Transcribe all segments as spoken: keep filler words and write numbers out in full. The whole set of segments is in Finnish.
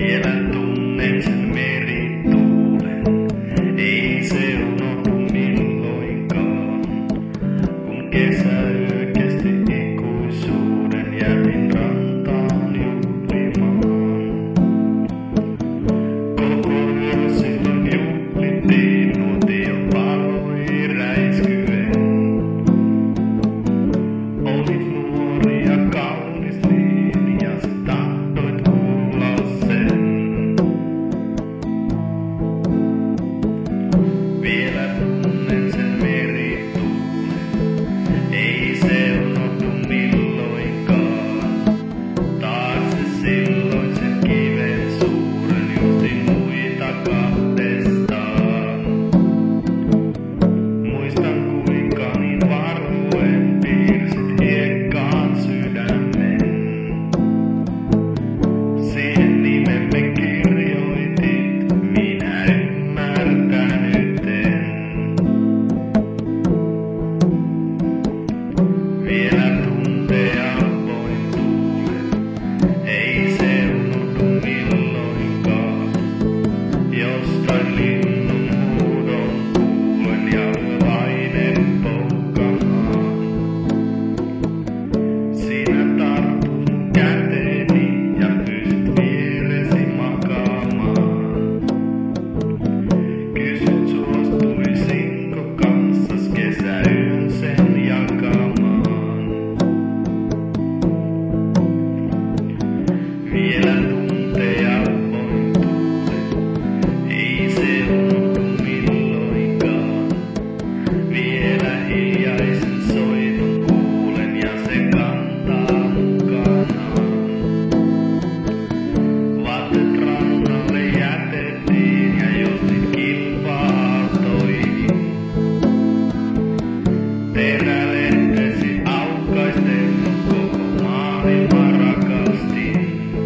Vielä tunnen sen merituulen, ei se unohdu milloinkaan. Kun kesäyö kesti ikuisuuden, jätin rantaan juhlimaan. Koko yön silloin juhlittiin, nuotio paloi räiskyen. Olit nuori ja kaunis linjas, tahtoit kuulla sen. Vielä tunnen sen merituulen, ei se unohdu milloinkaan. Taakse silloisen kiven suuren justin muita kahdestaan. Muistan kuinka niin varuen piirsit hiekkaan sydämen. Siihen nimemme kirjoitit, minä ymmärtänyt en. Vielä tunteja voin tuulen, ei se unohdu milloinkaan. Jostain linnun huudon kuulen ja yölainen poukkamaan. Sinä tartut käteeni ja pystyt vieresi makaamaan. Kysyt suostuisinko kanssas kesäyön sen jakamaan. Vielä tunteja voin tuulen, ei se unohdu milloinkaan. Vielä hiljaisen soiton kuulen ja se kantaa mukanaan. Vaatteet rannalle jätettiin ja justit kilpa-aaltoihin. Terälehtesi aukaisten koko maailma rakastin.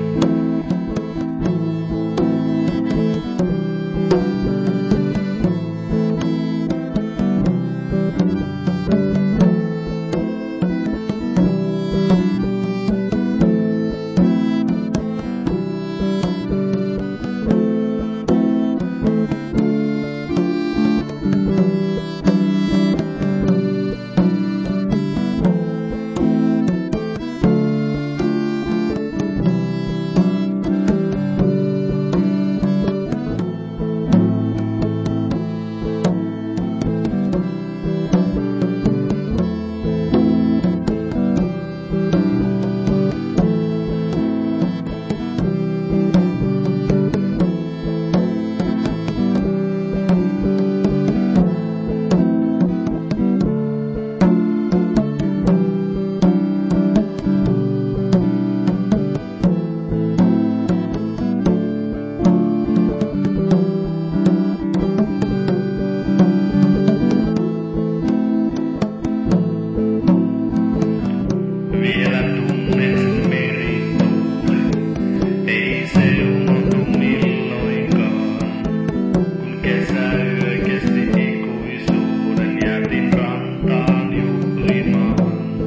Vielä tunnen sen merituulen, ei se unohdu milloinkaan. Kun kesäyö kesti ikuisuuden, jätin rantaan juhlimaan.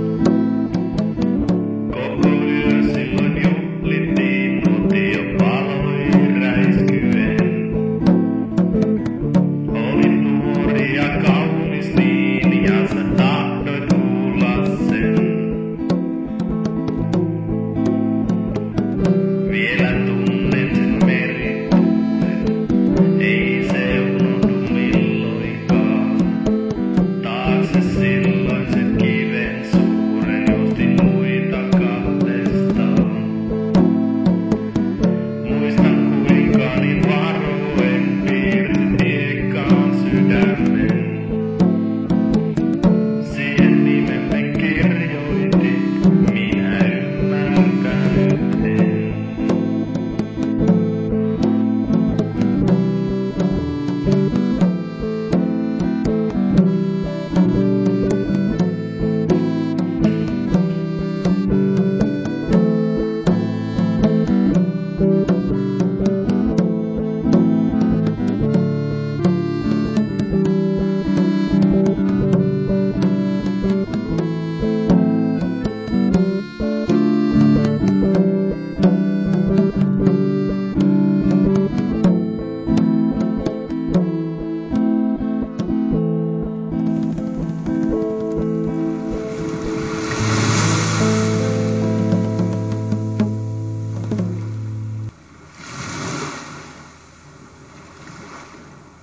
Koko yö silloin juhlittiin, nuotio paloi räiskyen. Olit nuori ja kaunis niin, ja sä tahdoit kuulla sen. Vielä